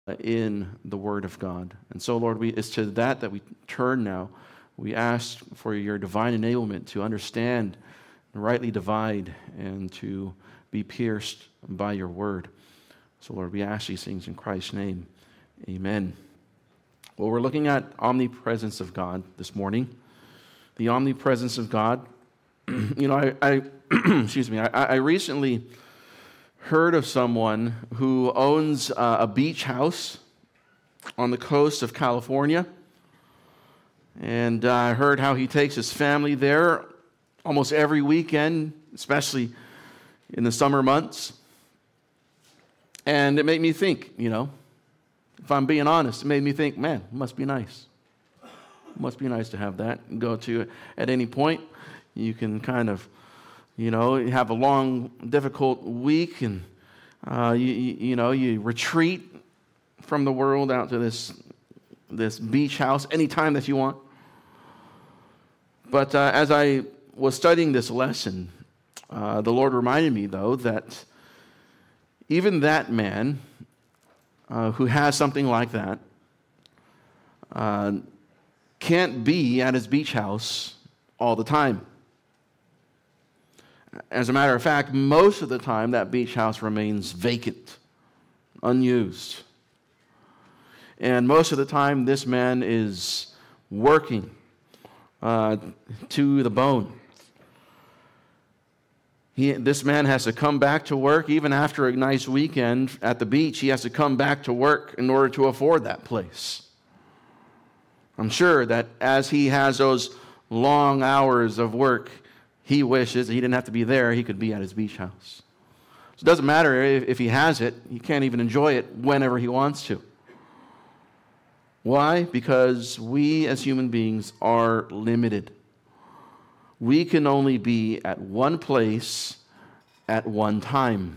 in the Word of God. And so, Lord, it's to that we turn now. We ask for your divine enablement to understand and rightly divide and to be pierced by your Word. So, Lord, we ask these things in Christ's name. Amen. Well, we're looking at omnipresence of God this morning. The omnipresence of God. I excuse me. I recently heard of someone who owns a beach house on the coast of California. And I heard how he takes his family there almost every weekend, especially in the summer months. And it made me think, if I'm being honest, it made me think, man, it must be nice. It must be nice to have that and go to at any point. You can kind of, have a long, difficult week and, you retreat from the world out to this beach house anytime that you want. But as I was studying this lesson, the Lord reminded me, though, that even that man who has something like that can't be at his beach house all the time. As a matter of fact, most of the time that beach house remains vacant, unused. And most of the time this man is working to the bone. This man has to come back to work even after a nice weekend at the beach. He has to come back to work in order to afford that place. I'm sure that as he has those long hours of work, he wishes he didn't have to be there. He could be at his beach house. So it doesn't matter if he has it. He can't even enjoy it whenever he wants to. Why? Because we as human beings are limited. We can only be at one place at one time.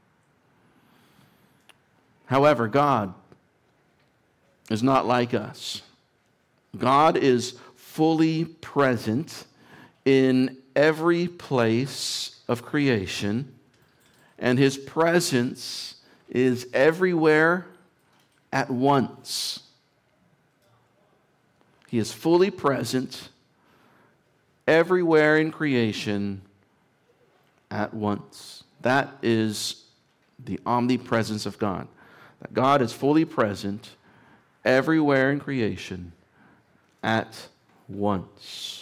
However, God is not like us. God is fully present in every place of creation, and his presence is everywhere at once. He is fully present everywhere in creation at once. That is the omnipresence of God. That God is fully present everywhere in creation at once.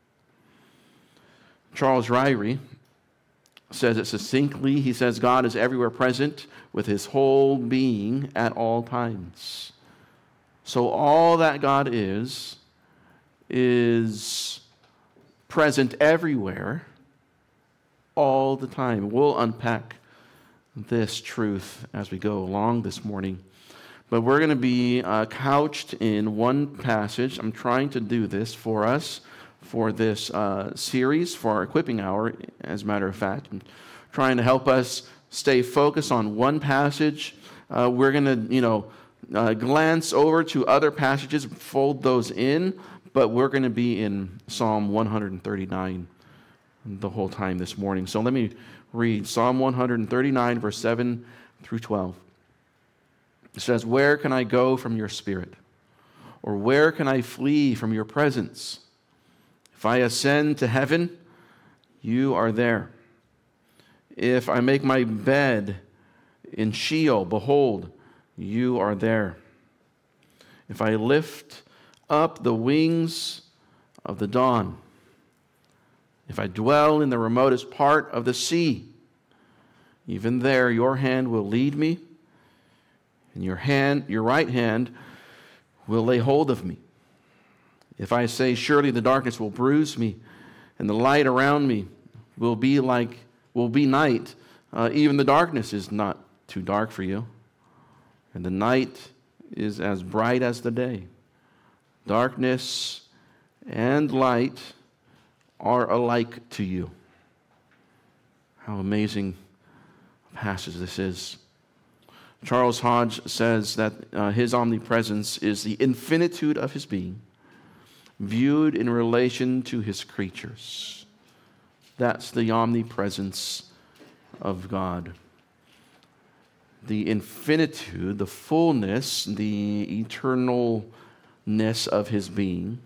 Charles Ryrie says it succinctly. He says God is everywhere present with his whole being at all times. So all that God is present everywhere all the time. We'll unpack this truth as we go along this morning. But we're going to be couched in one passage. I'm trying to do this for us for this series, for our equipping hour, as a matter of fact. I'm trying to help us stay focused on one passage. We're going to, glance over to other passages, fold those in, but we're going to be in Psalm 139 the whole time this morning. So let me read Psalm 139, verse 7 through 12. It says, "Where can I go from your spirit? Or where can I flee from your presence? If I ascend to heaven, you are there. If I make my bed in Sheol, behold, you are there. If I lift up the wings of the dawn, if I dwell in the remotest part of the sea, even there your hand will lead me, and your right hand will lay hold of me. If I say, surely the darkness will bruise me, and the light around me will be night, even the darkness is not too dark for you, and the night is as bright as the day. Darkness and light are alike to you." How amazing a passage this is. Charles Hodge says that his omnipresence is the infinitude of his being, viewed in relation to his creatures. That's the omnipresence of God. the infinitude, the fullness, the eternalness of his being,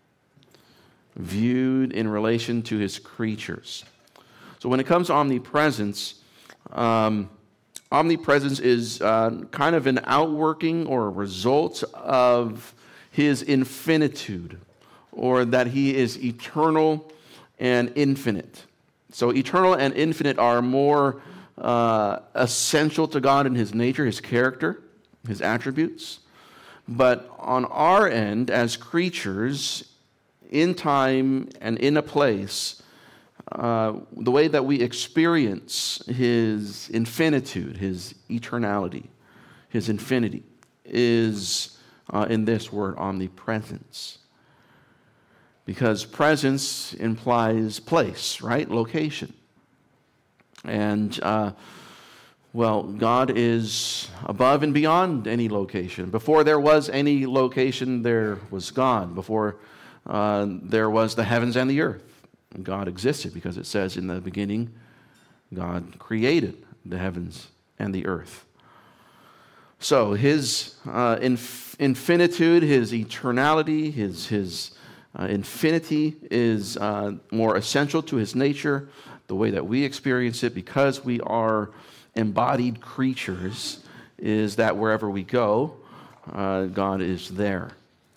viewed in relation to his creatures. So when it comes to omnipresence, omnipresence is kind of an outworking or a result of his infinitude, or that he is eternal and infinite. So eternal and infinite are more essential to God in his nature, his character, his attributes. But on our end, as creatures, in time and in a place, the way that we experience his infinitude, his eternality, his infinity, is in this word, omnipresence. Because presence implies place, right? Location. And, God is above and beyond any location. Before there was any location, there was God. Before there was the heavens and the earth, God existed, because it says in the beginning, God created the heavens and the earth. So his infinitude, his eternality, his infinity is more essential to his nature, the way that we experience it, because we are embodied creatures, is that wherever we go, God is there.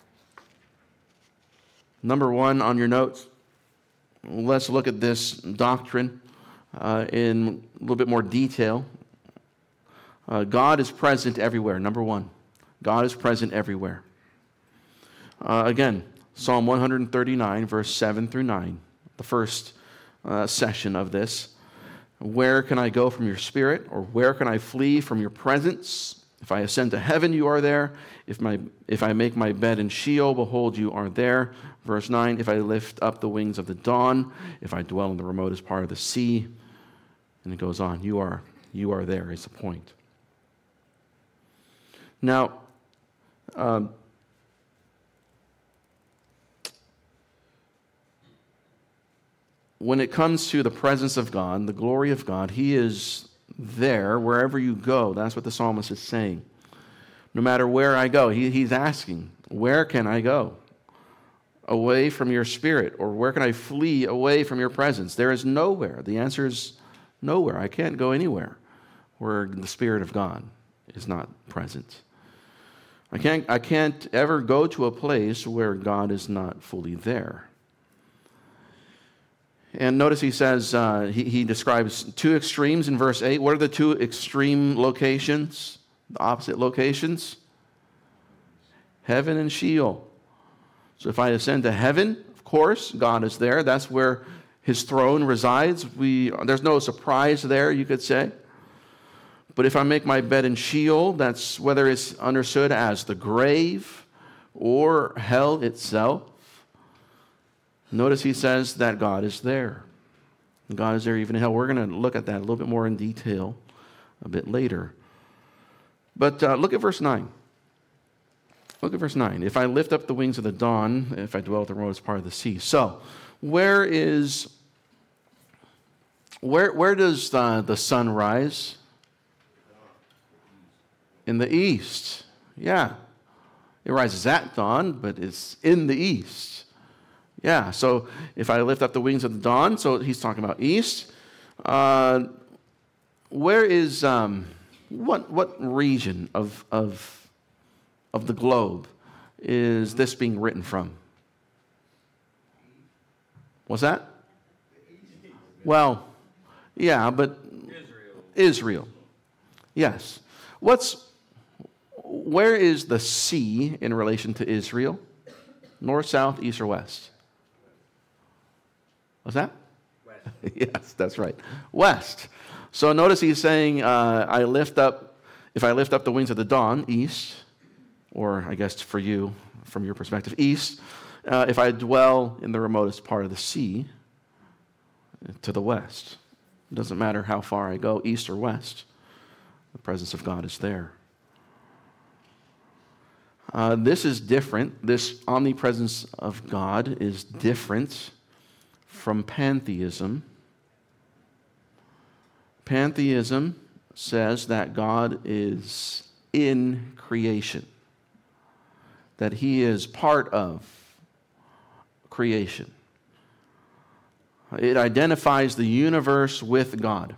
Number one on your notes, let's look at this doctrine in a little bit more detail. God is present everywhere. Number one, God is present everywhere. Again, Psalm 139, verse 7 through 9, the first session of this. Where can I go from your spirit, or where can I flee from your presence? If I ascend to heaven, you are there. If I make my bed in Sheol, behold, you are there. Verse 9, if I lift up the wings of the dawn, if I dwell in the remotest part of the sea. And it goes on. You are there is the point. Now, when it comes to the presence of God, the glory of God, he is there wherever you go. That's what the psalmist is saying. No matter where I go, he's asking, where can I go? Away from your spirit, or where can I flee away from your presence? There is nowhere. The answer is nowhere. I can't go anywhere where the Spirit of God is not present. I can't ever go to a place where God is not fully there. And notice he says, he describes two extremes in verse 8. What are the two extreme locations? The opposite locations? Heaven and Sheol. So if I ascend to heaven, of course, God is there. That's where his throne resides. There's no surprise there, you could say. But if I make my bed in Sheol, that's whether it's understood as the grave or hell itself. Notice he says that God is there. God is there even in hell. We're going to look at that a little bit more in detail a bit later. But look at verse 9. Look at verse 9. If I lift up the wings of the dawn, if I dwell at the remotest part of the sea. So, where does the sun rise? In the east. Yeah. It rises at dawn, but it's in the east. Yeah, so if I lift up the wings of the dawn, so he's talking about east. Where is, what region of the globe is this being written from? What's that? Well, yeah, but Israel. Yes. Where is the sea in relation to Israel? North, south, east, or west? What's that? West. Yes, that's right. West. So notice he's saying, if I lift up the wings of the dawn, east, or I guess for you, from your perspective, east, if I dwell in the remotest part of the sea, to the west. It doesn't matter how far I go, east or west, the presence of God is there. This is different. This omnipresence of God is different from pantheism. Pantheism says that God is in creation, that he is part of creation. It identifies the universe with God.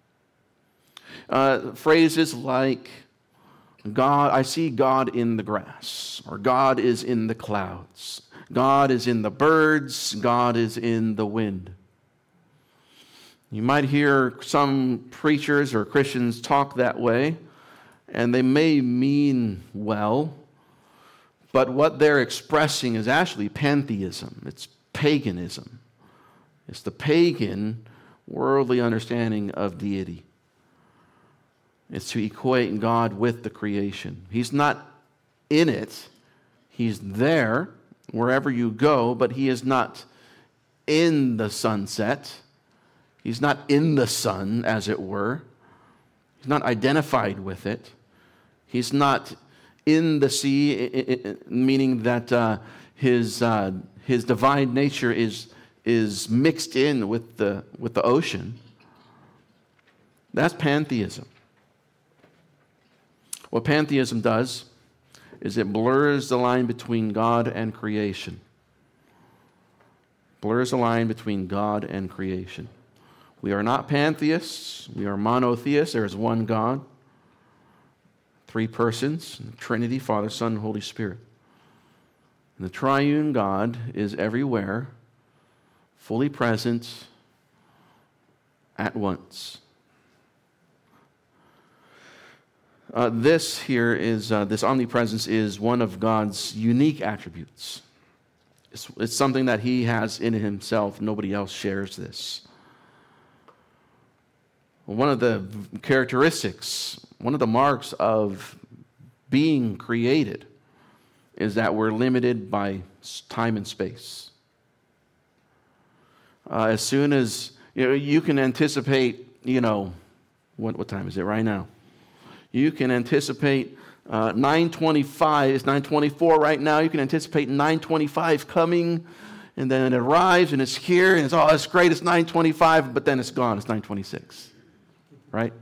Phrases like, God, I see God in the grass, or God is in the clouds, God is in the birds, God is in the wind. You might hear some preachers or Christians talk that way, and they may mean well, but what they're expressing is actually pantheism. It's paganism. It's the pagan, worldly understanding of deity. It's to equate God with the creation. He's not in it. He's there wherever you go, but he is not in the sunset. He's not in the sun, as it were. He's not identified with it. He's not in the sea, meaning that his divine nature is mixed in with the ocean. That's pantheism. What pantheism does is it blurs the line between God and creation. Blurs the line between God and creation. We are not pantheists. We are monotheists. There is one God, three persons, Trinity, Father, Son, and Holy Spirit. And the triune God is everywhere, fully present at once. This omnipresence is one of God's unique attributes. It's something that he has in himself. Nobody else shares this. One of the characteristics, one of the marks of being created is that we're limited by time and space. As soon as you can anticipate, what time is it right now? You can anticipate 9:25. It's 9:24 right now. You can anticipate 9:25 coming, and then it arrives, and it's here, and it's great. It's 9:25, but then it's gone. It's 9:26, right?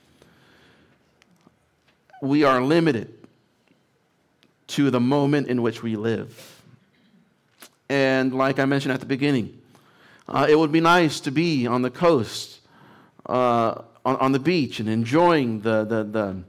We are limited to the moment in which we live, and like I mentioned at the beginning, it would be nice to be on the coast. On the beach and enjoying the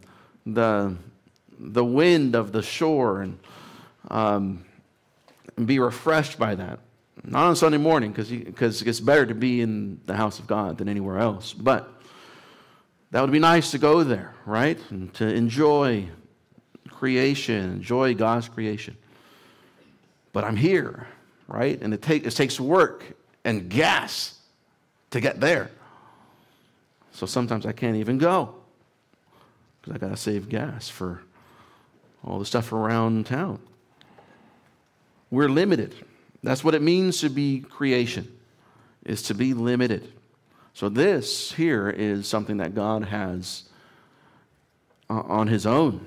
wind of the shore and be refreshed by that. Not on Sunday morning because it's better to be in the house of God than anywhere else. But that would be nice to go there, right? And to enjoy creation, enjoy God's creation. But I'm here, right? And it takes work and gas to get there. So sometimes I can't even go because I got to save gas for all the stuff around town. We're limited. That's what it means to be creation, is to be limited. So this here is something that God has on his own.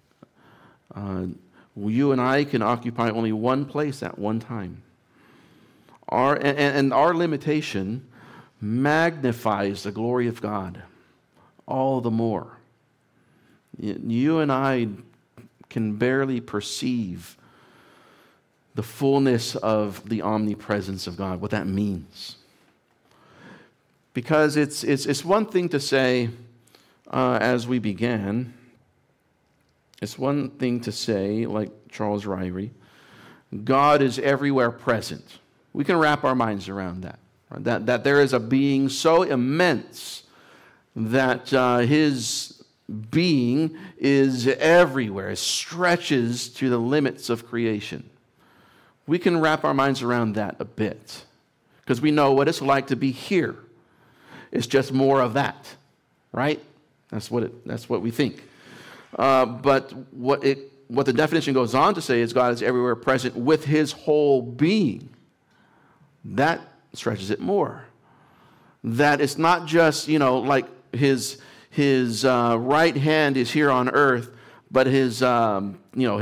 You and I can occupy only one place at one time. Our limitation magnifies the glory of God all the more. You and I can barely perceive the fullness of the omnipresence of God, what that means. Because it's one thing to say, as we began, it's one thing to say, like Charles Ryrie, God is everywhere present. We can wrap our minds around that. That there is a being so immense that his being is everywhere. It stretches to the limits of creation. We can wrap our minds around that a bit because we know what it's like to be here. It's just more of that, right? That's what we think. But what the definition goes on to say is God is everywhere present with his whole being. That stretches it more. That it's not just, like his right hand is here on earth, but his toe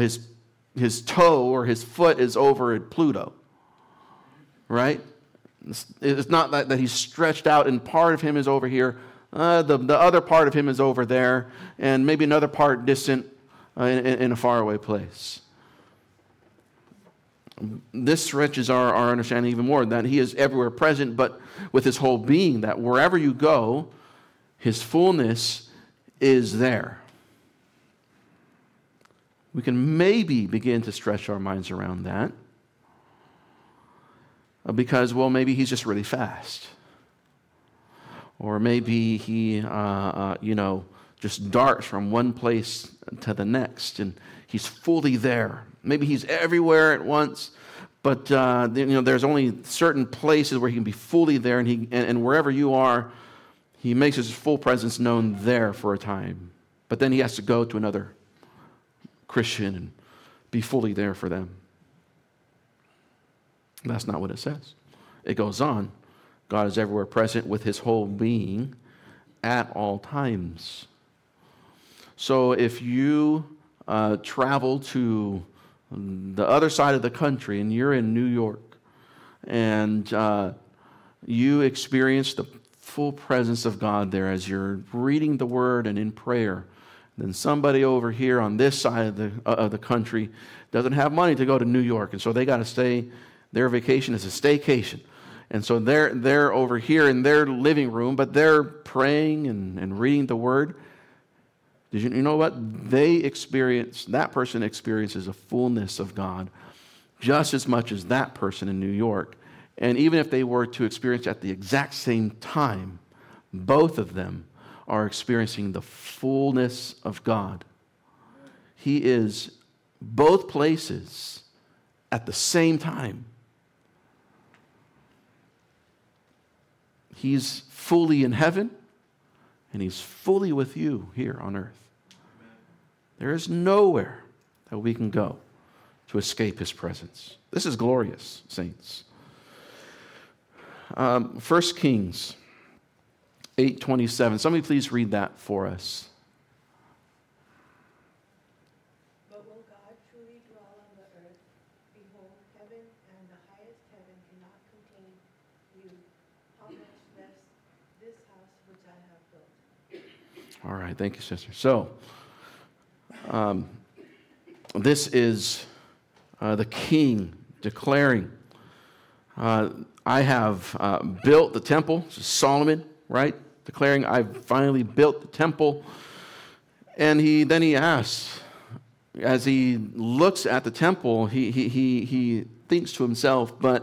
or his foot is over at Pluto. Right? It's not that he's stretched out and part of him is over here, The other part of him is over there, and maybe another part distant in a faraway place. This stretches our understanding even more, that he is everywhere present, but with his whole being, that wherever you go, his fullness is there. We can maybe begin to stretch our minds around that because, well, maybe he's just really fast. Or maybe he, just darts from one place to the next, and he's fully there. Maybe he's everywhere at once, but there's only certain places where he can be fully there, and wherever you are, he makes his full presence known there for a time. But then he has to go to another Christian and be fully there for them. That's not what it says. It goes on. God is everywhere present with his whole being at all times. So if you travel to the other side of the country and you're in New York and you experience the full presence of God there as you're reading the Word and in prayer, then somebody over here on this side of the country doesn't have money to go to New York, and so they got to stay. Their vacation is a staycation. And so they're over here in their living room, but they're praying and reading the Word. Did you know what? That person experiences a fullness of God just as much as that person in New York. And even if they were to experience at the exact same time, both of them are experiencing the fullness of God. He is both places at the same time. He's fully in heaven, and he's fully with you here on earth. There is nowhere that we can go to escape his presence. This is glorious, saints. 1 Kings 8:27. Somebody please read that for us. But will God truly dwell on the earth? Behold, heaven and the highest heaven cannot contain you. How much less this house which I have built? All right, thank you, sister. So, this is the king declaring, I have built the temple. This is Solomon, right? Declaring, I've finally built the temple. And then he asks, as he looks at the temple, he thinks to himself, but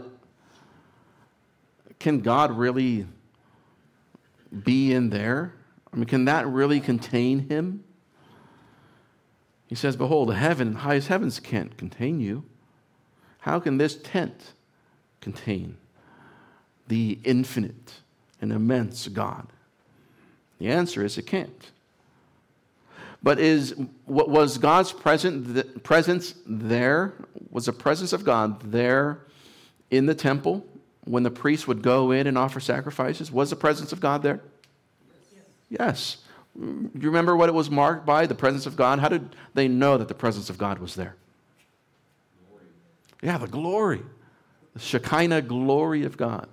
can God really be in there? I mean, can that really contain him? He says, behold, the heaven and highest heavens can't contain you. How can this tent contain the infinite and immense God? The answer is it can't. But was God's presence there? Was the presence of God there in the temple when the priests would go in and offer sacrifices? Was the presence of God there? Yes. You remember what it was marked by, the presence of God? How did they know that the presence of God was there? Glory. Yeah, the glory. The Shekinah glory of God.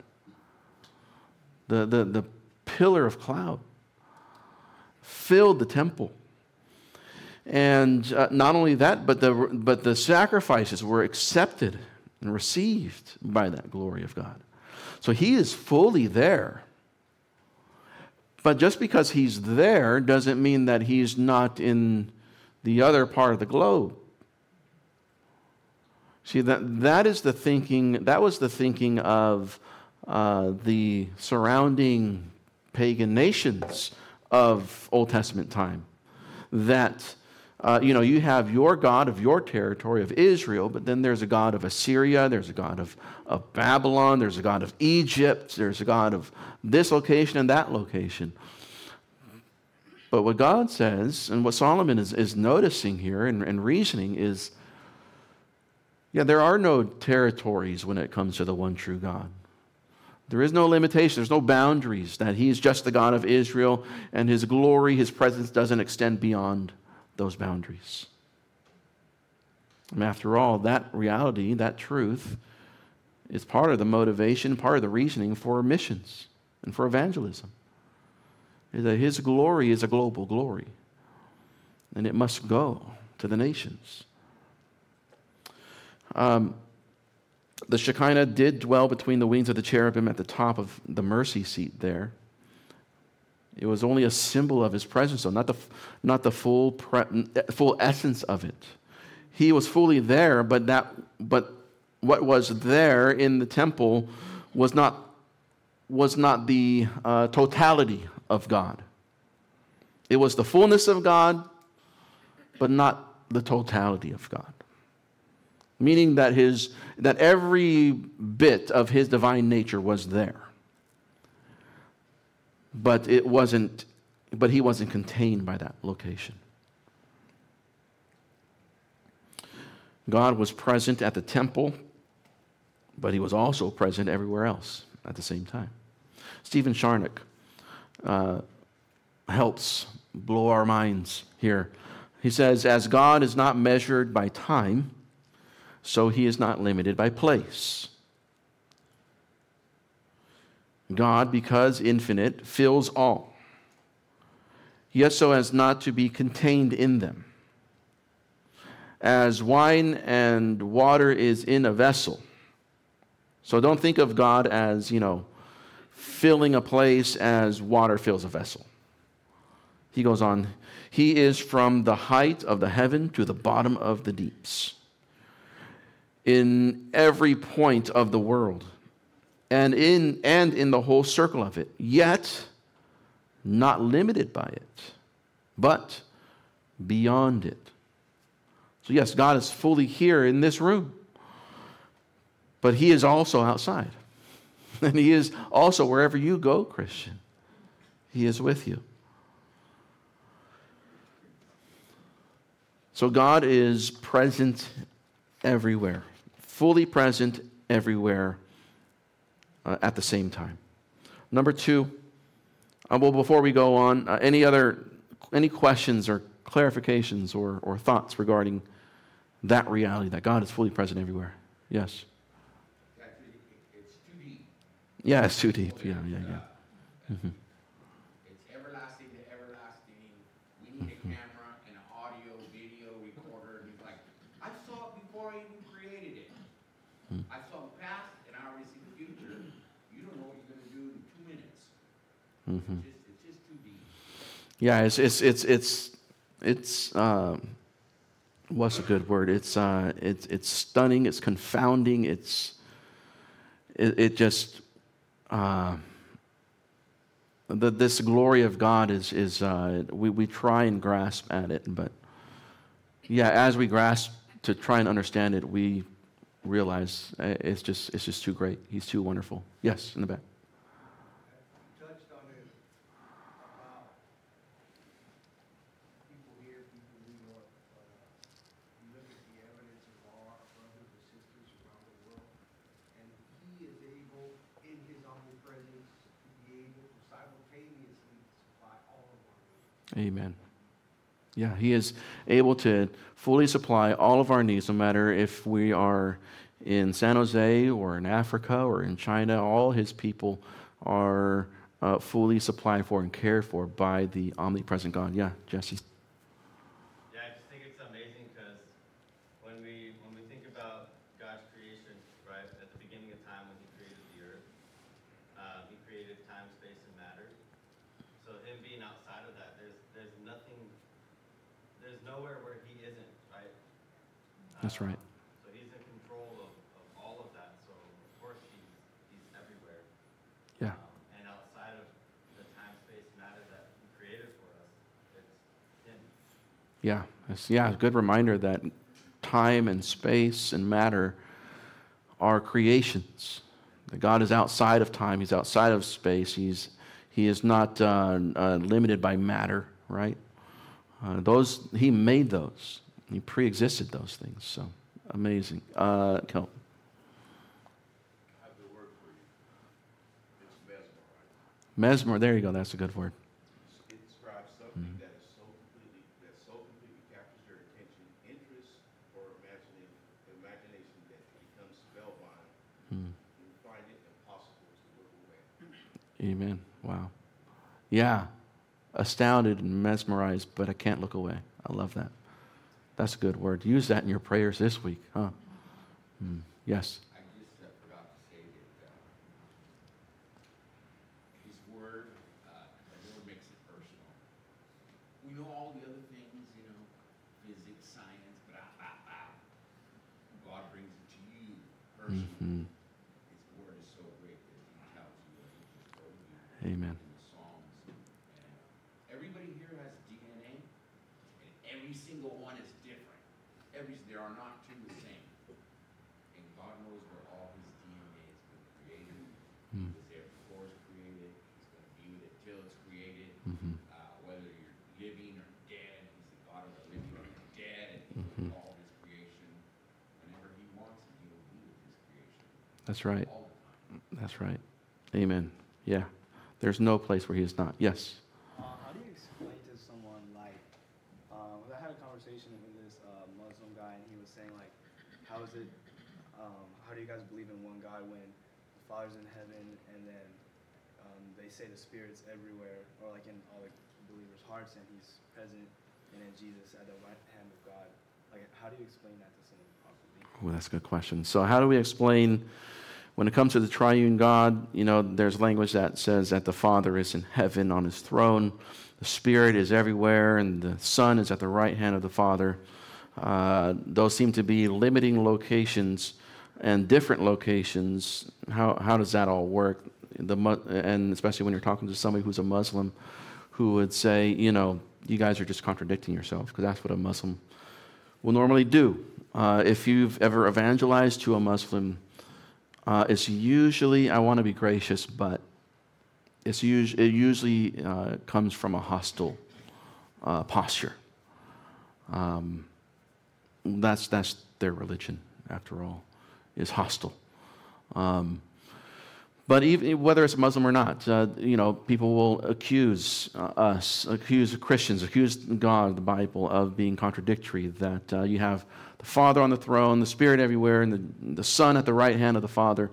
The pillar of cloud filled the temple. And not only that, but the sacrifices were accepted and received by that glory of God. So he is fully there. But just because he's there doesn't mean that he's not in the other part of the globe. See, that is the thinking. That was the thinking of the surrounding pagan nations of Old Testament time. That you have your God of your territory of Israel, but then there's a God of Assyria, there's a God of Babylon, there's a God of Egypt, there's a God of this location and that location. But what God says, and what Solomon is noticing here and reasoning is, there are no territories when it comes to the one true God. There is no limitation, there's no boundaries, that he is just the God of Israel, and his glory, his presence doesn't extend beyond those boundaries. And after all, that reality, that truth, is part of the motivation, part of the reasoning for missions and for evangelism. is that his glory is a global glory, and it must go to the nations. The Shekinah did dwell between the wings of the cherubim at the top of the mercy seat there. It was only a symbol of his presence, though, not the full essence of it. He was fully there, but what was there in the temple was not the totality of God. It was the fullness of God, but not the totality of God. Meaning that every bit of his divine nature was there. But he wasn't contained by that location. God was present at the temple, but he was also present everywhere else at the same time. Stephen Charnock helps blow our minds here. He says, as God is not measured by time, so he is not limited by place. God, because infinite, fills all, yet so as not to be contained in them. As wine and water is in a vessel. So don't think of God as, filling a place as water fills a vessel. He goes on, he is from the height of the heaven to the bottom of the deeps, in every point of the world, and in the whole circle of it, yet not limited by it, but beyond it. So yes, God is fully here in this room, but he is also outside. And he is also wherever you go, Christian. He is with you. So God is present everywhere, fully present everywhere at the same time. Number two, before we go on, any questions or clarifications or thoughts regarding that reality, that God is fully present everywhere? Yes? Actually, it's too deep. Yeah, it's too deep. Yeah. Mm-hmm. It's everlasting to everlasting. We need a camera and an audio, video recorder. And he's like, I saw it before I even created it. I saw the past, and I already see the future. You don't know what you're going to do in 2 minutes. Mm-hmm. It's just too deep. Yeah, it's what's a good word? It's stunning. It's confounding. This glory of God is we try and grasp at it, but yeah, as we grasp to try and understand it, we realize it's just too great. He's too wonderful. Yes, in the back. Touched on it about people here, people in New York. You look at the evidence of all our brothers and sisters around the world, and he is able, in his omnipresence, to be able to simultaneously supply all of our needs. Amen. Yeah, he is able to fully supply all of our needs, no matter if we are in San Jose or in Africa or in China. All his people are fully supplied for and cared for by the omnipresent God. Yeah, Jesse. Yeah, I just think it's amazing because when we think about God's creation, right, at the beginning of time when he created the earth, he created time, space, and matter. So him being outside of that, there's nothing, there's nowhere where he isn't, right? That's right. So he's in control of all of that. So of course he's everywhere. Yeah. And outside of the time, space, matter that he created for us, it's him. Yeah, a good reminder that time and space and matter are creations. That God is outside of time. He's outside of space. He is not limited by matter, right? He made those. He pre-existed those things. So amazing. Kelton. I have the word for you. It's mesmerizing. Mesmer. There you go. That's a good word. It describes something that so completely captures your attention, interest, or imagination that it becomes spellbound. You find it impossible to look away. Amen. Wow. Yeah. astounded and mesmerized, but I can't look away. I love that. That's a good word. Use that in your prayers this week, huh? Yes. I just forgot to say that His Word, the Lord makes it personal. We know all the other things, physics, science, blah, blah, blah. God brings it to you personally. Mm-hmm. His Word is so great that He tells you what He just told you. Amen. In the Psalms. And everybody here has DNA, and every single one is different. There are not two the same. And God knows where all His DNA has been created. He was there before it's created. He's going to be with it till it's created. Mm-hmm. Whether you're living or dead, He's the God of the living and the dead, and He will all His creation. Whenever He wants it, He will be with His creation. That's right. All the time. That's right. Amen. Yeah. There's no place where He is not. Yes. How do you explain to someone like, I had a conversation with this Muslim guy, and he was saying like, how is it, how do you guys believe in one God when the Father's in heaven, and then they say the Spirit's everywhere, or like in all the believers' hearts, and He's present, and then Jesus at the right hand of God. Like, how do you explain that to someone possibly? Well, that's a good question. So how do we explain, when it comes to the triune God, there's language that says that the Father is in heaven on His throne, the Spirit is everywhere, and the Son is at the right hand of the Father. Those seem to be limiting locations and different locations. How does that all work? And especially when you're talking to somebody who's a Muslim, who would say, you guys are just contradicting yourselves, because that's what a Muslim will normally do. If you've ever evangelized to a Muslim, it's usually, I want to be gracious, but it usually comes from a hostile posture. That's their religion, after all, is hostile. But even whether it's Muslim or not, people will accuse us, accuse Christians, accuse God, the Bible, of being contradictory. That you have the Father on the throne, the Spirit everywhere, and the Son at the right hand of the Father.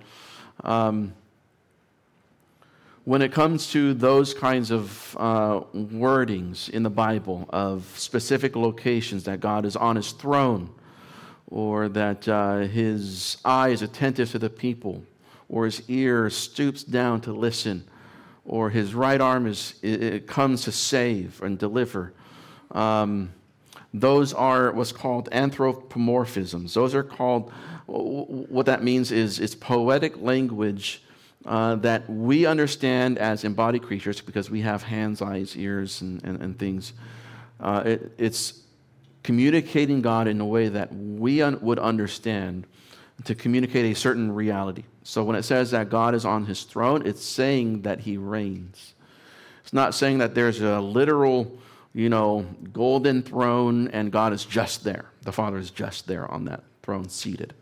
When it comes to those kinds of wordings in the Bible of specific locations, that God is on His throne, or that His eye is attentive to the people, or His ear stoops down to listen, or His right arm it comes to save and deliver, those are what's called anthropomorphisms. Those are called, what that means is it's poetic language that we understand as embodied creatures, because we have hands, eyes, ears, and things. It's communicating God in a way that we would understand, to communicate a certain reality. So when it says that God is on His throne, it's saying that He reigns. It's not saying that there's a literal, golden throne and God is just there. The Father is just there on that throne, seated.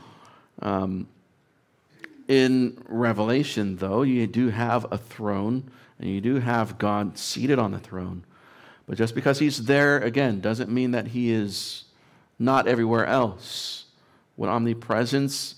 In Revelation, though, you do have a throne, and you do have God seated on the throne. But just because He's there, again, doesn't mean that He is not everywhere else. What omnipresence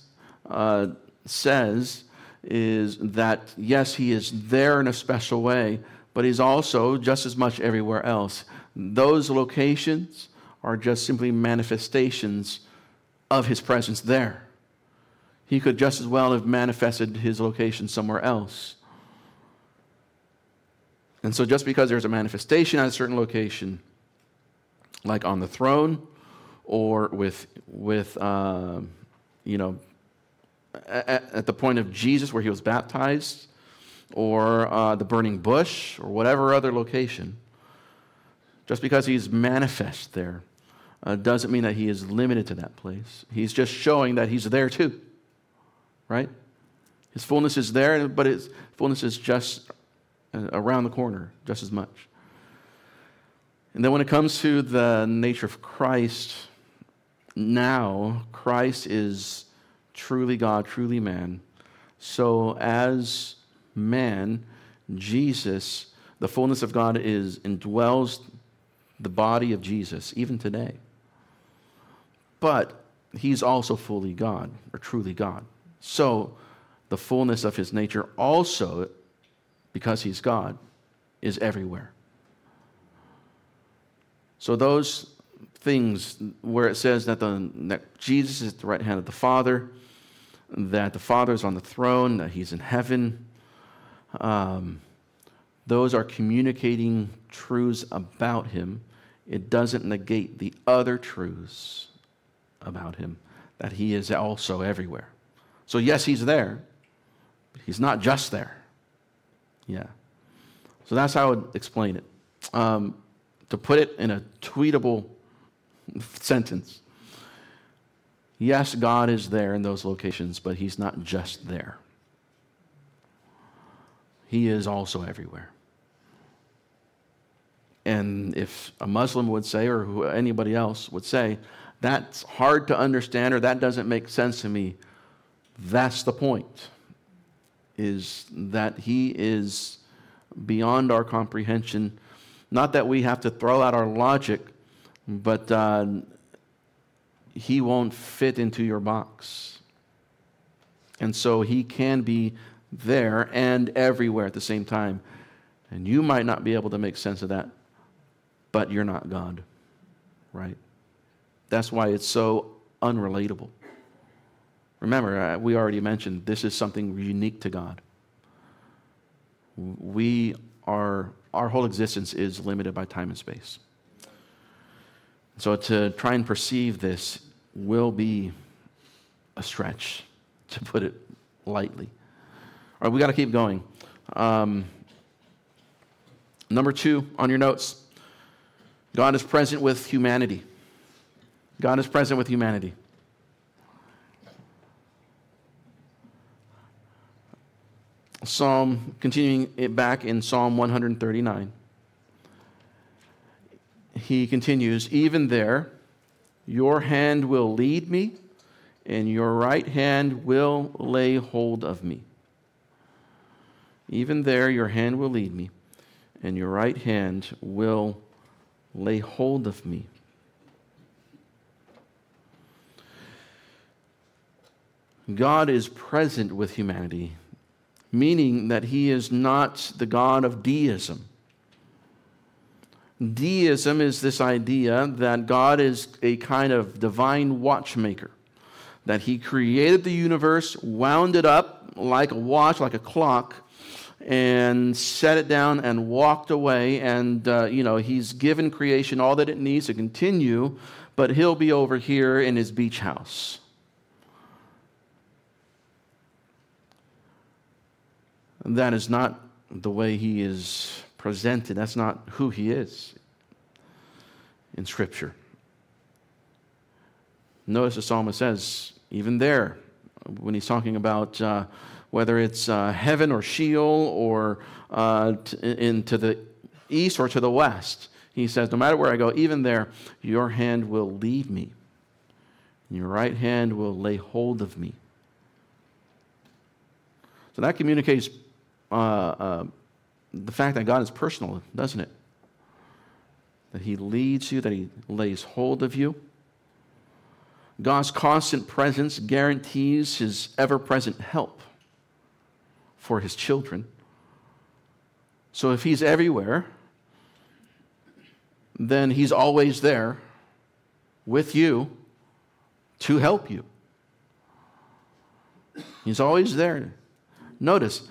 says is that, yes, He is there in a special way, but He's also just as much everywhere else. Those locations are just simply manifestations of His presence there. He could just as well have manifested His location somewhere else. And so just because there's a manifestation at a certain location, like on the throne, or at the point of Jesus where He was baptized, or the burning bush, or whatever other location, just because He's manifest there doesn't mean that He is limited to that place. He's just showing that He's there too. Right? His fullness is there, but His fullness is just around the corner, just as much. And then when it comes to the nature of Christ, now Christ is truly God, truly man. So as man, Jesus, the fullness of God indwells the body of Jesus, even today. But He's also fully God, or truly God. So the fullness of His nature also, because He's God, is everywhere. So those things where it says that Jesus is at the right hand of the Father, that the Father is on the throne, that he's in heaven, those are communicating truths about him. It doesn't negate the other truths about him, that he is also everywhere. So yes, he's there, but he's not just there. Yeah. So that's how I would explain it. To put it in a tweetable sentence, yes, God is there in those locations, but he's not just there. He is also everywhere. And if a Muslim would say, or anybody else would say, that's hard to understand or that doesn't make sense to me, that's the point, is that he is beyond our comprehension. Not that we have to throw out our logic, but he won't fit into your box. And so he can be there and everywhere at the same time. And you might not be able to make sense of that, but you're not God, right? That's why it's so unrelatable. Remember, we already mentioned this is something unique to God. Our whole existence is limited by time and space. So to try and perceive this will be a stretch, to put it lightly. All right, we got to keep going. Number 2 on your notes, God is present with humanity. God is present with humanity. Continuing it back in Psalm 139. He continues, even there, your hand will lead me, and your right hand will lay hold of me. Even there, your hand will lead me, and your right hand will lay hold of me. God is present with humanity, meaning that he is not the God of deism. Deism is this idea that God is a kind of divine watchmaker, that he created the universe, wound it up like a watch, like a clock, and set it down and walked away, and he's given creation all that it needs to continue, but he'll be over here in his beach house. That is not the way he is presented. That's not who he is in Scripture. Notice the psalmist says, even there, when he's talking about whether it's heaven or Sheol or into the east or to the west, he says, no matter where I go, even there, your hand will lead me, and your right hand will lay hold of me. So that communicates the fact that God is personal, doesn't it? That he leads you, that he lays hold of you. God's constant presence guarantees his ever-present help for his children. So if he's everywhere, then he's always there with you to help you. He's always there. Notice,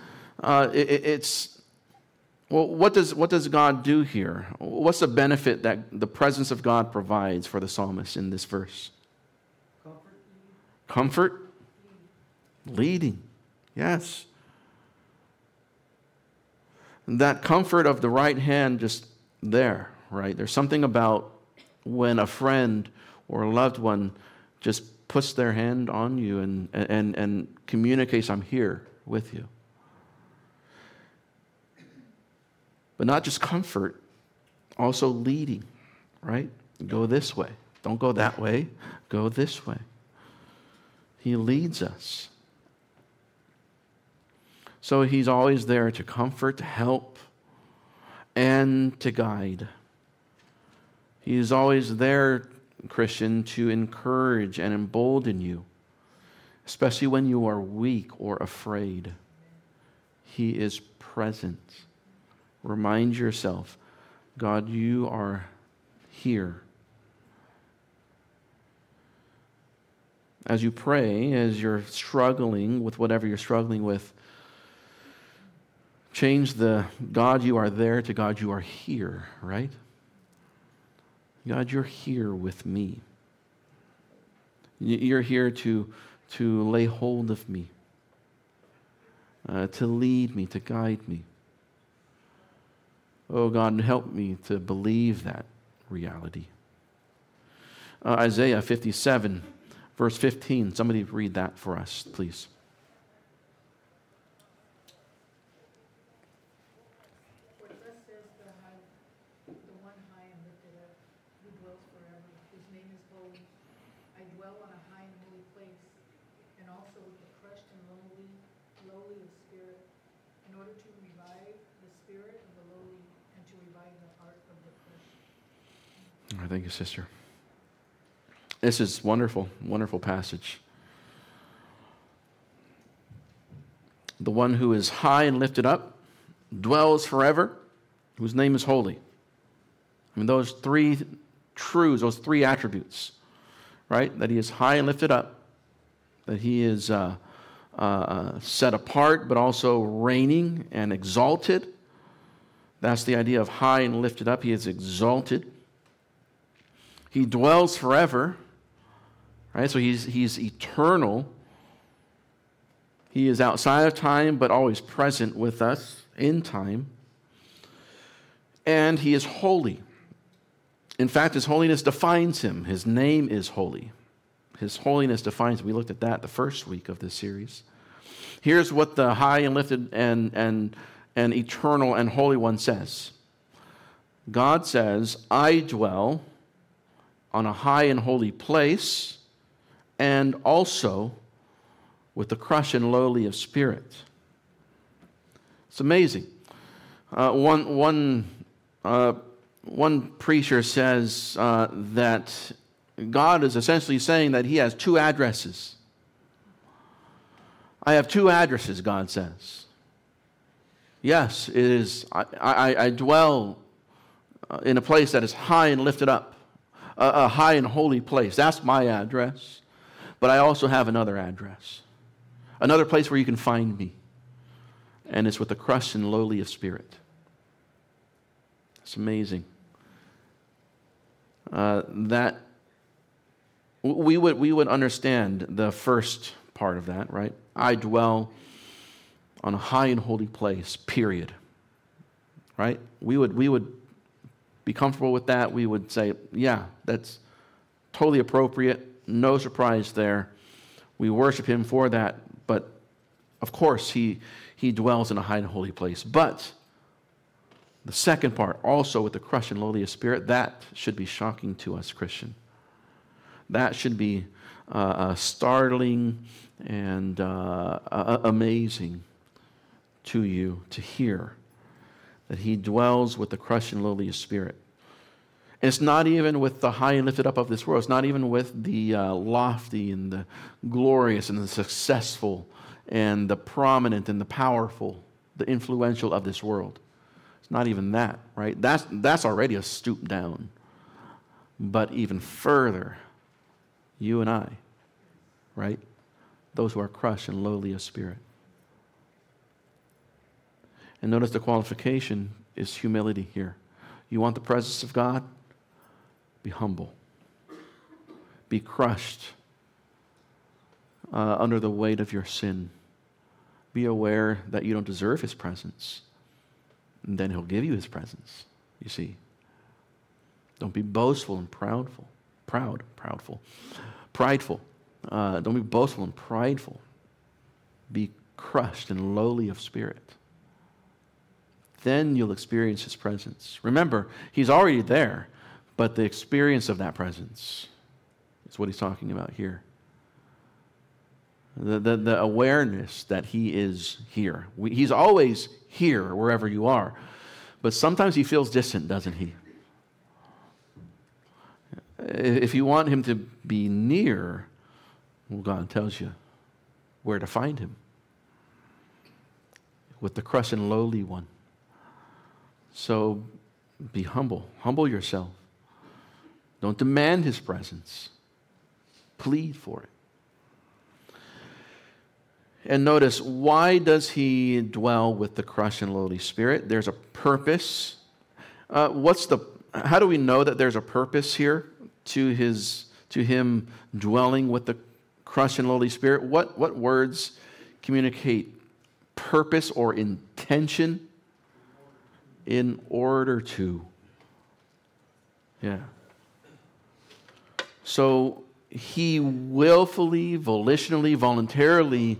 what does God do here? What's the benefit that the presence of God provides for the psalmist in this verse? Comfort, leading. Yes. That comfort of the right hand just there, right? There's something about when a friend or a loved one just puts their hand on you and communicates, I'm here with you. But not just comfort, also leading, right? Go this way. Don't go that way. Go this way. He leads us. So he's always there to comfort, to help, and to guide. He is always there, Christian, to encourage and embolden you, especially when you are weak or afraid. He is present. Remind yourself, God, you are here. As you pray, as you're struggling with whatever you're struggling with, change the God, you are there to God, you are here, right? God, you're here with me. You're here to lay hold of me, to lead me, to guide me. Oh God, help me to believe that reality. Isaiah 57, verse 15. Somebody read that for us, please. For thus says the one high and lifted up, who dwells forever, whose name is holy. I dwell on a high and holy place, and also with the crushed and lowly of spirit, in order to revive the spirit of the lowly, and to revive the heart of the crushed. All right, thank you, sister. This is wonderful, wonderful passage. The one who is high and lifted up, dwells forever, whose name is holy. I mean, those three truths, those three attributes, right? That he is high and lifted up, that he is set apart, but also reigning and exalted. That's the idea of high and lifted up. He is exalted. He dwells forever, right? So he's eternal. He is outside of time, but always present with us in time. And he is holy. In fact, his holiness defines him. His name is holy. His holiness defines him. We looked at that the first week of this series. Here's what the high and lifted and eternal and holy one says. God says, I dwell on a high and holy place, and also with the crushed and lowly of spirit. It's amazing. One preacher says that God is essentially saying that he has two addresses. I have two addresses, God says. Yes, it is. I dwell in a place that is high and lifted up, a high and holy place. That's my address. But I also have another address, another place where you can find me, and it's with the crushed and lowly of spirit. It's amazing. That we would understand the first part of that, right? I dwell on a high and holy place, period. Right? We would be comfortable with that. We would say, yeah, that's totally appropriate. No surprise there. We worship him for that. But of course, he dwells in a high and holy place. But the second part, also with the crushed and lowly of spirit, that should be shocking to us, Christian. That should be startling and amazing to you to hear that he dwells with the crushed and lowly of spirit. And it's not even with the high and lifted up of this world. It's not even with the lofty and the glorious and the successful and the prominent and the powerful, the influential of this world. It's not even that, right? That's already a stoop down. But even further, you and I, right? Those who are crushed and lowly of spirit. And notice the qualification is humility here. You want the presence of God? Be humble. Be crushed under the weight of your sin. Be aware that you don't deserve his presence. And then he'll give you his presence, you see. Don't be boastful and prideful. Don't be boastful and prideful. Be crushed and lowly of spirit. Then you'll experience his presence. Remember, he's already there, but the experience of that presence is what he's talking about here. The awareness that he is here. He's always here wherever you are, but sometimes he feels distant, doesn't he? If you want him to be near, well, God tells you where to find him. With the crushed and lowly one. So be humble. Humble yourself. Don't demand his presence. Plead for it. And notice, why does he dwell with the crushed and lowly spirit? There's a purpose. How do we know that there's a purpose here to him dwelling with the crushed and lowly spirit? What words communicate purpose or intention? In order to. Yeah. So he willfully, volitionally, voluntarily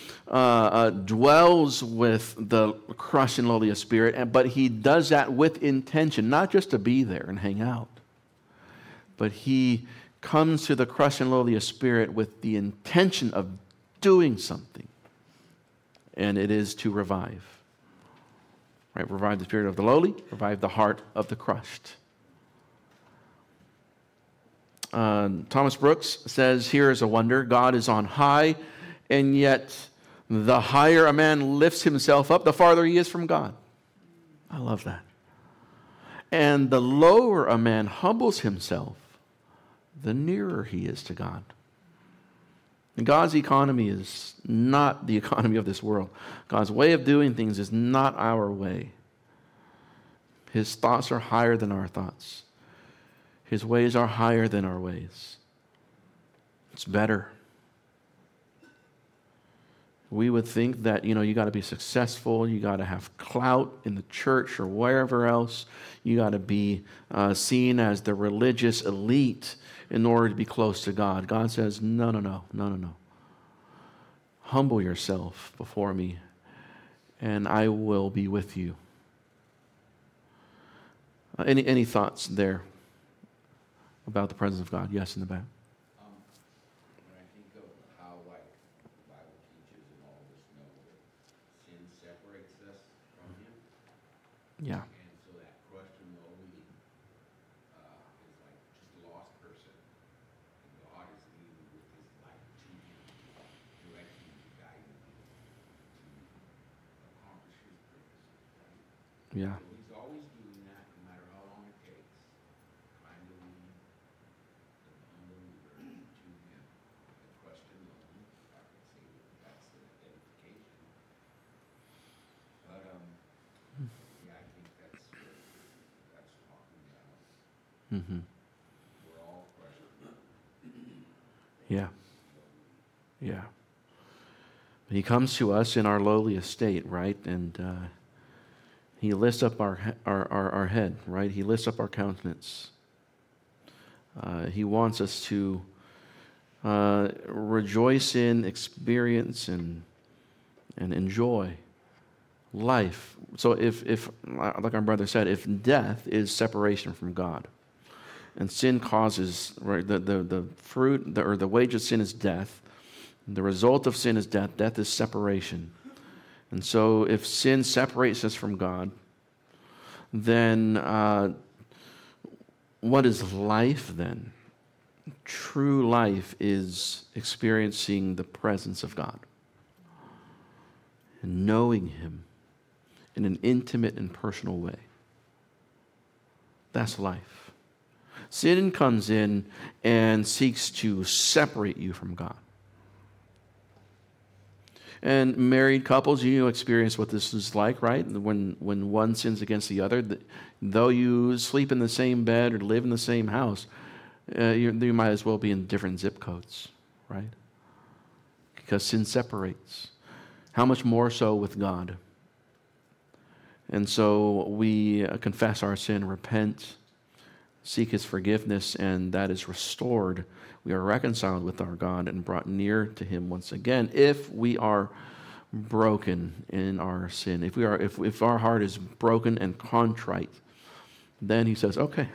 dwells with the crushed and lowly of spirit, but he does that with intention, not just to be there and hang out, but he comes to the crushed and lowly of spirit with the intention of doing something, and it is to revive. Right? Revive the spirit of the lowly, revive the heart of the crushed. Thomas Brooks says, here is a wonder. God is on high, and yet the higher a man lifts himself up, the farther he is from God. I love that. And the lower a man humbles himself, the nearer he is to God. And God's economy is not the economy of this world. God's way of doing things is not our way. His thoughts are higher than our thoughts. His ways are higher than our ways. It's better. We would think that, you got to be successful, you got to have clout in the church or wherever else, you got to be seen as the religious elite in order to be close to God. God says, no. Humble yourself before me, and I will be with you. Any thoughts there about the presence of God? Yes, in the back. When I think of how, the Bible teaches and all this, that sin separates us from Him. Yeah. And so that crushed and lowly is like just a lost person. And God is leading with His light to him, directing him, guiding him to accomplish His purpose. Right? Yeah. So He's always doing that, no matter how long it takes, trying to lead the unbeliever to Him. The crushed and lowly, I can say that's the edification. But yeah, I think that's talking about. Mm-hmm. We're all crushed. Yeah. Yeah. He comes to us in our lowly estate, right? And he lifts up our head, right? He lifts up our countenance. He wants us to rejoice in, experience, and enjoy life. So if, like our brother said, if death is separation from God, and sin causes, right, the fruit, or the wage of sin is death, the result of sin is death. Death is separation. And so if sin separates us from God, then what is life then? True life is experiencing the presence of God and knowing Him in an intimate and personal way. That's life. Sin comes in and seeks to separate you from God. And married couples, you experience what this is like, right? When one sins against the other, though you sleep in the same bed or live in the same house, you might as well be in different zip codes, right? Because sin separates. How much more so with God? And so we confess our sin, repent, seek His forgiveness, and that is restored. We are reconciled with our God and brought near to Him once again if we are broken in our sin. If our heart is broken and contrite, then He says, okay,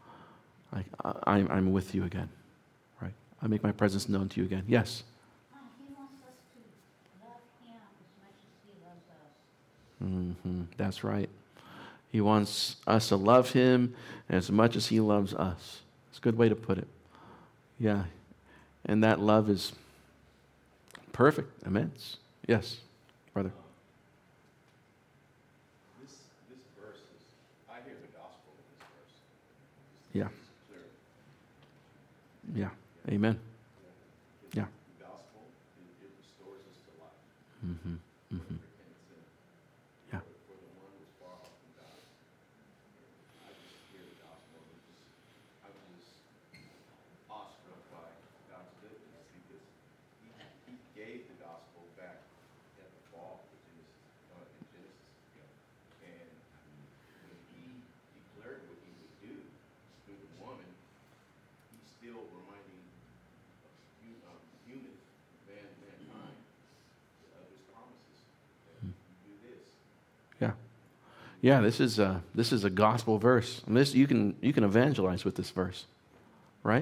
I'm with you again. Right? I make my presence known to you again. Yes? He wants us to love Him as much as He loves us. Mm-hmm. That's right. He wants us to love Him as much as He loves us. It's a good way to put it. Yeah. And that love is perfect, immense. Yes, brother. This verse is, I hear the gospel in this verse. Yeah. It's clear. Yeah. Amen. Yeah. The gospel, it restores us to life. Mm-hmm. Mm-hmm. Yeah. For the one who's far off from God, I just hear the gospel. I was just awestruck by God's goodness because He gave the gospel back at the fall in Genesis. And when He declared what He would do through the woman, He's still reminding humans, mankind, of His promises. That you do this. Yeah. Yeah, this is a gospel verse. And this you can evangelize with this verse. Right?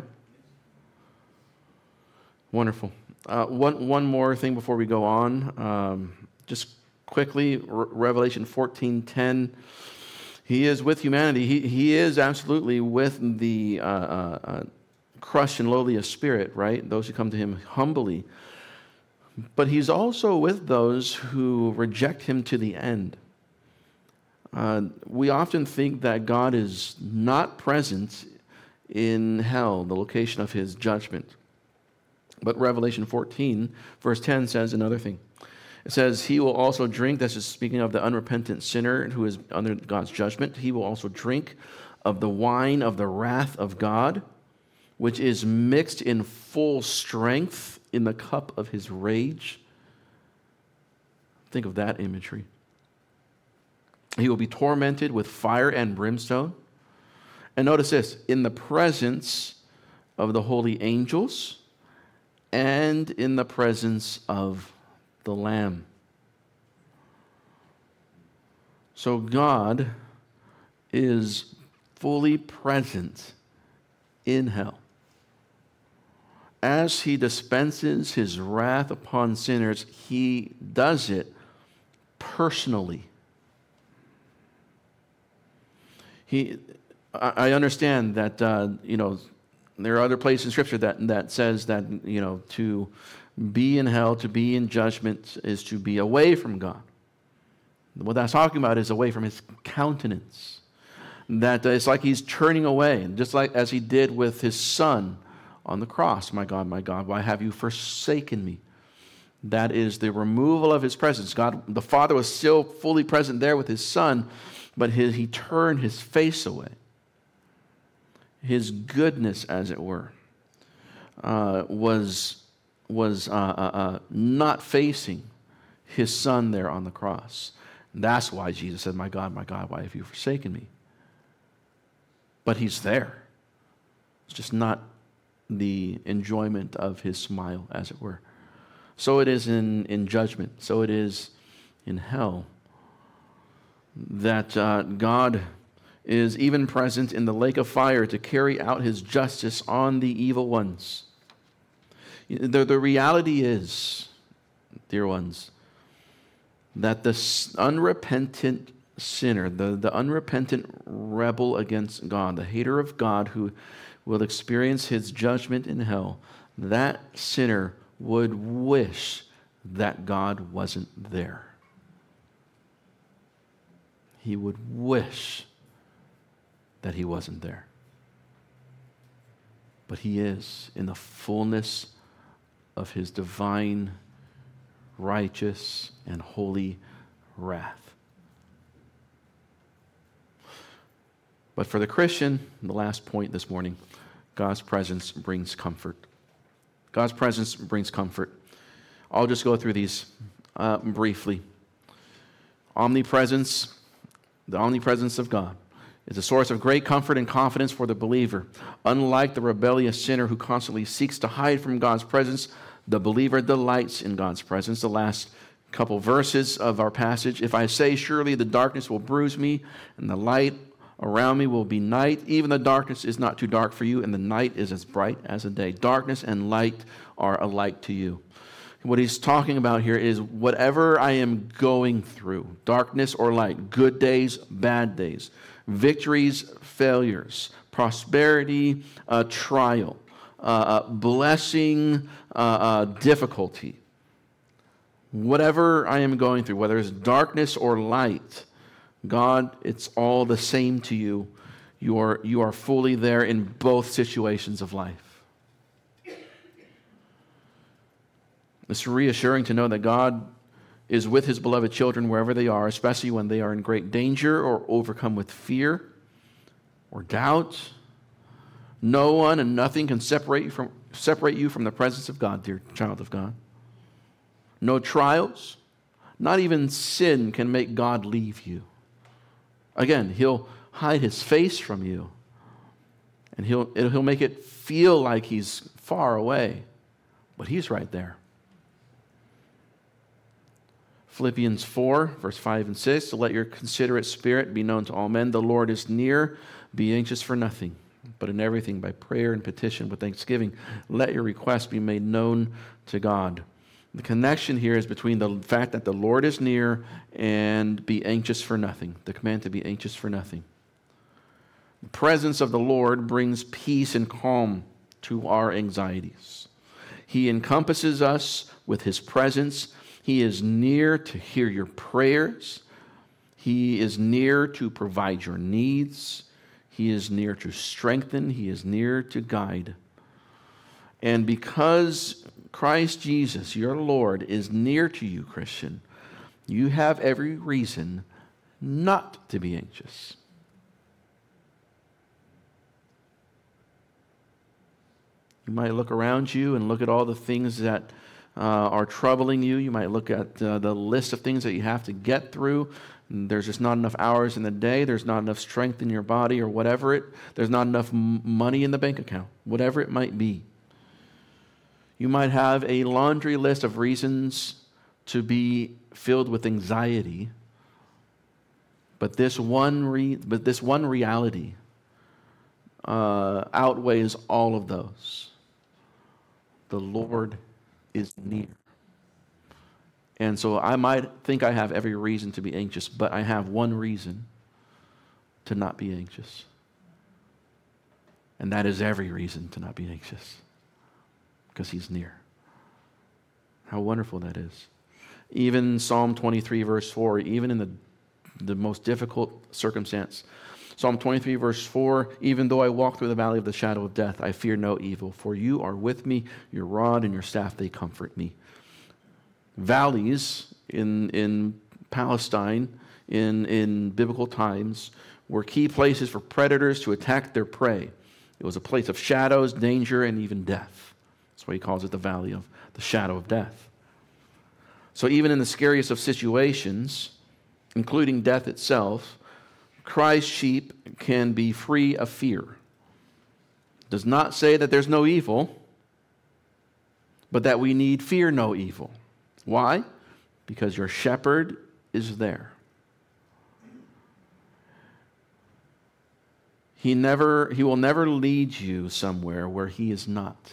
Wonderful. One more thing before we go on. Just quickly, Revelation 14:10. He is with humanity. He is absolutely with the crushed and lowly of spirit, right? Those who come to him humbly. But he's also with those who reject him to the end. We often think that God is not present in hell, the location of his judgment. But Revelation 14, verse 10 says another thing. It says, he will also drink, this is speaking of the unrepentant sinner who is under God's judgment. He will also drink of the wine of the wrath of God, which is mixed in full strength in the cup of his rage. Think of that imagery. He will be tormented with fire and brimstone. And notice this, in the presence of the holy angels and in the presence of the Lamb. So God is fully present in hell. As he dispenses his wrath upon sinners, he does it personally. I understand that, there are other places in Scripture that says that, to be in hell, to be in judgment, is to be away from God. What that's talking about is away from his countenance. That it's like he's turning away, just like as he did with his son on the cross. My God, why have you forsaken me? That is the removal of his presence. God, the Father was still fully present there with his son, but he turned his face away. His goodness, as it were, was not facing his son there on the cross. And that's why Jesus said, my God, why have you forsaken me? But he's there. It's just not the enjoyment of his smile, as it were. So it is in judgment. So it is in hell. That God is even present in the lake of fire to carry out his justice on the evil ones. The reality is, dear ones, that the unrepentant sinner, the unrepentant rebel against God, the hater of God who will experience his judgment in hell, that sinner would wish that God wasn't there. He would wish that he wasn't there. But he is in the fullness of his divine, righteous, and holy wrath. But for the Christian, the last point this morning, God's presence brings comfort. God's presence brings comfort. I'll just go through these briefly. Omnipresence, the omnipresence of God, is a source of great comfort and confidence for the believer. Unlike the rebellious sinner who constantly seeks to hide from God's presence, the believer delights in God's presence. The last couple verses of our passage, if I say, surely the darkness will bruise me, and the light around me will be night, even the darkness is not too dark for you, and the night is as bright as the day. Darkness and light are alike to you. What he's talking about here is whatever I am going through, darkness or light, good days, bad days, victories, failures, prosperity, trial, blessing, difficulty. Whatever I am going through, whether it's darkness or light, God, it's all the same to you. You are fully there in both situations of life. It's reassuring to know that God is with his beloved children wherever they are, especially when they are in great danger or overcome with fear or doubt. No one and nothing can separate you from the presence of God, dear child of God. No trials, not even sin can make God leave you. Again, he'll hide his face from you, and he'll make it feel like he's far away, but he's right there. Philippians 4, verse 5 and 6, "So let your considerate spirit be known to all men. The Lord is near. Be anxious for nothing, but in everything by prayer and petition with thanksgiving, let your requests be made known to God." The connection here is between the fact that the Lord is near and be anxious for nothing, the command to be anxious for nothing. The presence of the Lord brings peace and calm to our anxieties. He encompasses us with his presence. He is near to hear your prayers. He is near to provide your needs. He is near to strengthen. He is near to guide. And because Christ Jesus, your Lord, is near to you, Christian, you have every reason not to be anxious. You might look around you and look at all the things that are troubling you. You might look at the list of things that you have to get through. There's just not enough hours in the day. There's not enough strength in your body or whatever there's not enough money in the bank account, whatever it might be. You might have a laundry list of reasons to be filled with anxiety, but this one reality outweighs all of those. The Lord is near. And so I might think I have every reason to be anxious, but I have one reason to not be anxious. And that is every reason to not be anxious, because he's near. How wonderful that is. Even Psalm 23, verse 4, even in the most difficult circumstance, Psalm 23, verse 4, "Even though I walk through the valley of the shadow of death, I fear no evil, for you are with me, your rod and your staff, they comfort me." Valleys in Palestine, in biblical times, were key places for predators to attack their prey. It was a place of shadows, danger, and even death. That's why he calls it the valley of the shadow of death. So even in the scariest of situations, including death itself, Christ's sheep can be free of fear. It does not say that there's no evil, but that we need fear no evil. Why? Because your shepherd is there. He will never lead you somewhere where he is not.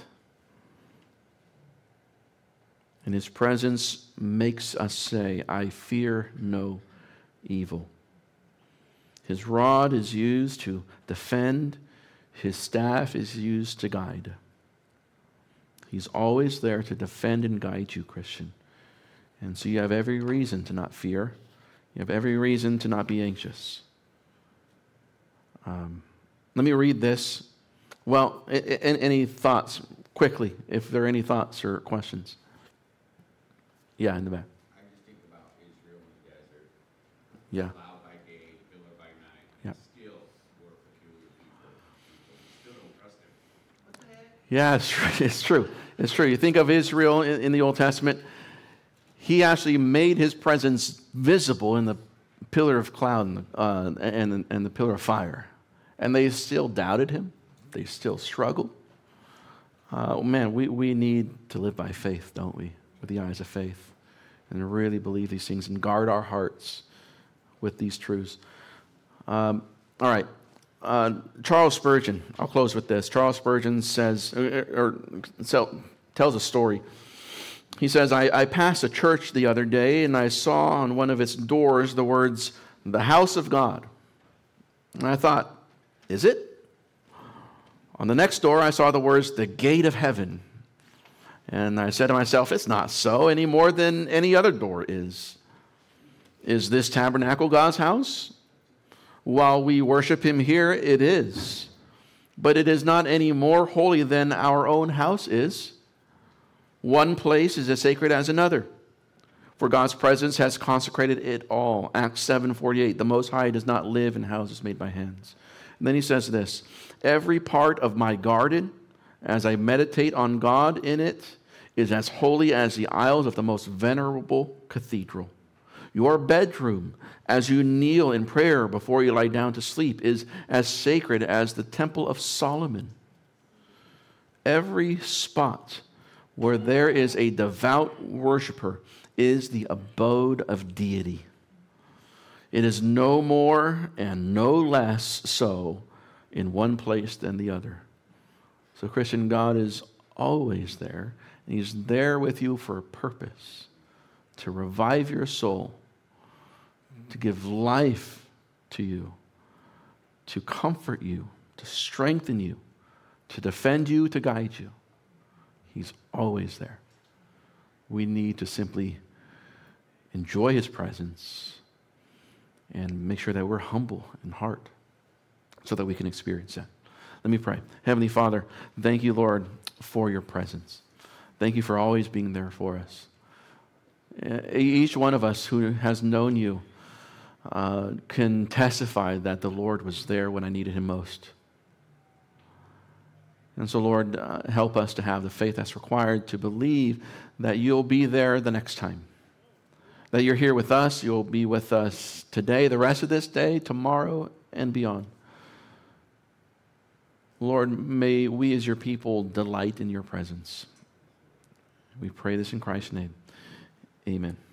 And his presence makes us say, "I fear no evil." His rod is used to defend. His staff is used to guide. He's always there to defend and guide you, Christian. And so you have every reason to not fear. You have every reason to not be anxious. Let me read this. Well, any thoughts quickly, if there are any thoughts or questions? Yeah, in the back. I just think about Israel in the desert. Yeah. Cloud by day, pillar by night. Yeah. And still were peculiar people. We still don't trust them. What the heck? Yeah, it's true. It's true. You think of Israel in the Old Testament, he actually made his presence visible in the pillar of cloud and the pillar of fire. And they still doubted him. They still struggled. Man, we need to live by faith, don't we? With the eyes of faith. And really believe these things and guard our hearts with these truths. All right. Charles Spurgeon, I'll close with this. Charles Spurgeon tells a story. He says, I passed a church the other day and I saw on one of its doors the words, "The House of God." And I thought, is it? On the next door I saw the words, "The Gate of Heaven." And I said to myself, it's not so any more than any other door is. Is this tabernacle God's house? While we worship him here, it is. But it is not any more holy than our own house is. One place is as sacred as another, for God's presence has consecrated it all. Acts 7:48, the Most High does not live in houses made by hands. And then he says this, every part of my garden, as I meditate on God in it, is as holy as the aisles of the most venerable cathedral. Your bedroom, as you kneel in prayer before you lie down to sleep, is as sacred as the Temple of Solomon. Every spot where there is a devout worshiper is the abode of deity. It is no more and no less so in one place than the other. So, Christian, God is always there, and He's there with you for a purpose, to revive your soul, to give life to you, to comfort you, to strengthen you, to defend you, to guide you. He's always there. We need to simply enjoy His presence and make sure that we're humble in heart so that we can experience that. Let me pray. Heavenly Father, thank you, Lord, for your presence. Thank you for always being there for us. Each one of us who has known you can testify that the Lord was there when I needed Him most. And so, Lord, help us to have the faith that's required to believe that you'll be there the next time. That you're here with us, you'll be with us today, the rest of this day, tomorrow, and beyond. Lord, may we as your people delight in your presence. We pray this in Christ's name. Amen.